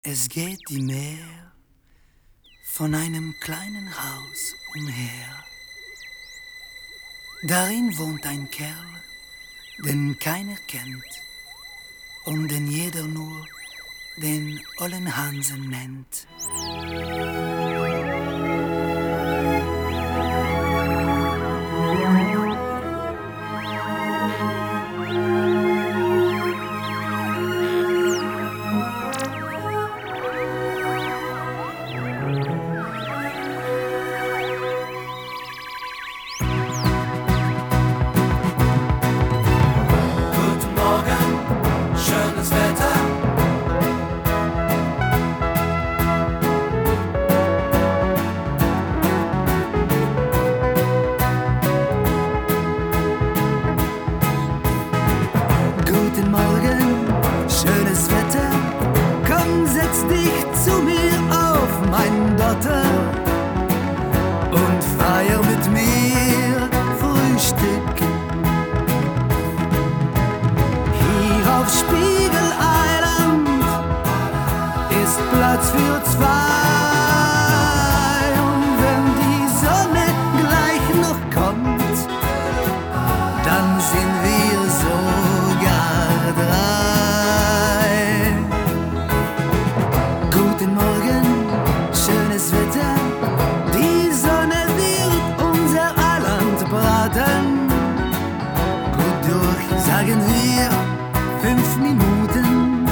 Es geht die Meer von einem kleinen Haus umher. Darin wohnt ein Kerl, den keiner kennt und den jeder nur den ollen Hansen nennt. Guten Morgen, schönes Wetter, komm, setz dich zu mir auf mein Dotter und feier mit mir Frühstück. Hier auf Spiegel Island ist Platz für zwei, und wenn die Sonne gleich noch kommt, dann sind wir sogar drei. Guten Morgen, schönes Wetter, die Sonne wird unser Eiland braten. Gut durch, sagen wir, 5 Minuten.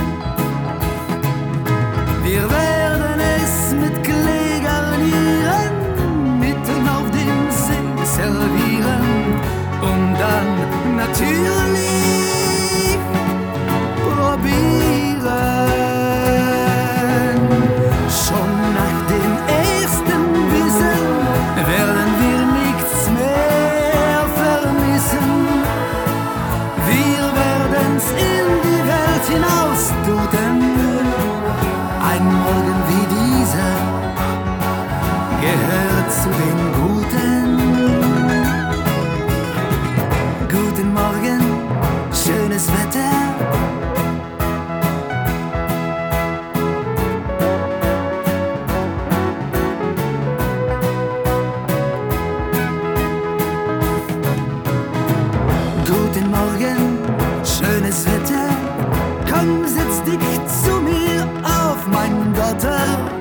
Wir werden es mit Klee garnieren, mitten auf dem See servieren und dann natürlich probieren. Schon nach dem ersten Bissen werden wir nichts mehr vermissen. Wir werden's in die Welt hinaus tuten. Ein Morgen wie dieser gehört zu den Guten. Guten Morgen, schönes Wetter. Guten Morgen, schönes Wetter. Komm, setz dich zu mir auf mein Dotter